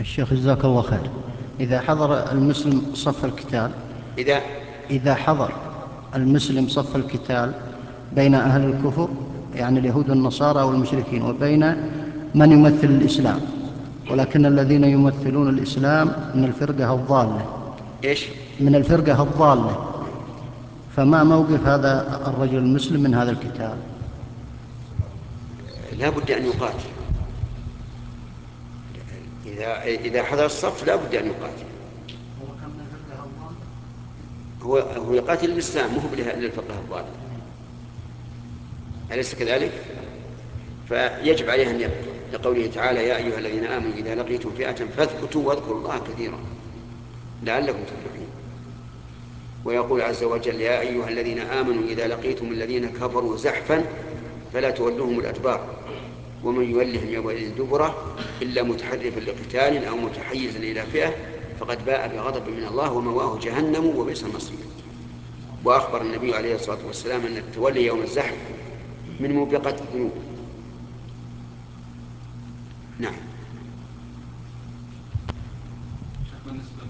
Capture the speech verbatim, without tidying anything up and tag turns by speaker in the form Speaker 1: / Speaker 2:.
Speaker 1: الشيخ جزاك الله خير. إذا حضر المسلم صف القتال
Speaker 2: إذا
Speaker 1: إذا حضر المسلم صف القتال بين أهل الكفر، يعني اليهود والنصارى والمشركين، وبين من يمثل الإسلام، ولكن الذين يمثلون الإسلام من الفرقة الضالة
Speaker 2: إيش؟
Speaker 1: من الفرقة الضالة فما موقف هذا الرجل المسلم من هذا القتال؟
Speaker 2: لا بد أن يقاتل. إذا إذا حضر الصف لا بد أن يقاتل. هو هو يقاتل الإسلام، مو للفقه الضال، أليس كذلك؟ فيجب عليه أن يبقى، لقوله تعالى: يا أيها الذين آمنوا إذا لقيتم فئة فاثبتوا واذكروا الله كثيرا لعلكم تفلحون. ويقول عز وجل: يا أيها الذين آمنوا إذا لقيتم الذين كفروا زحفا فلا تولوهم الأدبار ومن يولهم يومئذ دبره إلا متحرفا لقتال أو متحيزا إلى فئة فقد باء بغضب من الله ومواه جهنم وبئس المصير. وأخبر النبي عليه الصلاة والسلام أن التولي يوم الزحف من موبقة الذنوب. نعم.